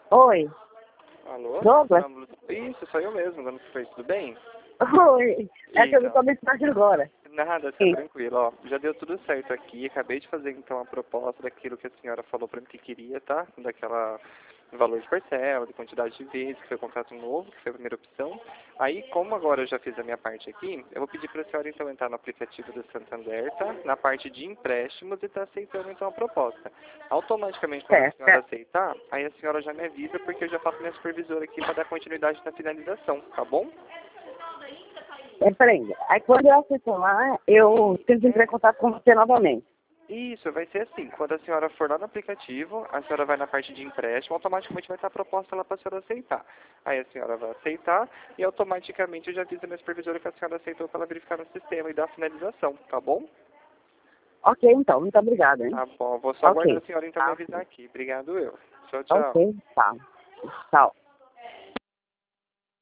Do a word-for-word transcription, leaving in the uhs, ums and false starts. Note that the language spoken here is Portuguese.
Oi. Alô? Douglas? Isso, sou eu mesmo, dando foi, tudo bem? Oi. É que eu não Então, tô mensagem agora. nada, tá Sim. tranquilo, ó. Já deu tudo certo aqui, acabei de fazer então a proposta daquilo que a senhora falou pra mim que queria, tá? Daquela valor de parcela, de quantidade de vezes, que foi o contrato novo, que foi a primeira opção. Aí, como agora eu já fiz a minha parte aqui, eu vou pedir pra senhora então entrar no aplicativo do Santander, tá? Na parte de empréstimos e tá aceitando então a proposta. Automaticamente, quando a Certo, senhora certo. aceitar, aí a senhora já me avisa, porque eu já faço minha supervisora aqui pra dar continuidade na finalização, tá bom? É, peraí. Aí quando eu acessar lá, eu tenho que entrar em contato com você novamente. Isso, vai ser assim. Quando a senhora for lá no aplicativo, a senhora vai na parte de empréstimo, automaticamente vai estar a proposta lá para a senhora aceitar. Aí a senhora vai aceitar e automaticamente eu já aviso a minha supervisora que a senhora aceitou para ela verificar no sistema e dar a finalização, tá bom? Ok, então. Muito obrigada, hein? Tá bom, vou só aguardar Ok. a senhora então me Tá. avisar aqui. Obrigado eu. Tchau, tchau. Ok, tá. Tchau.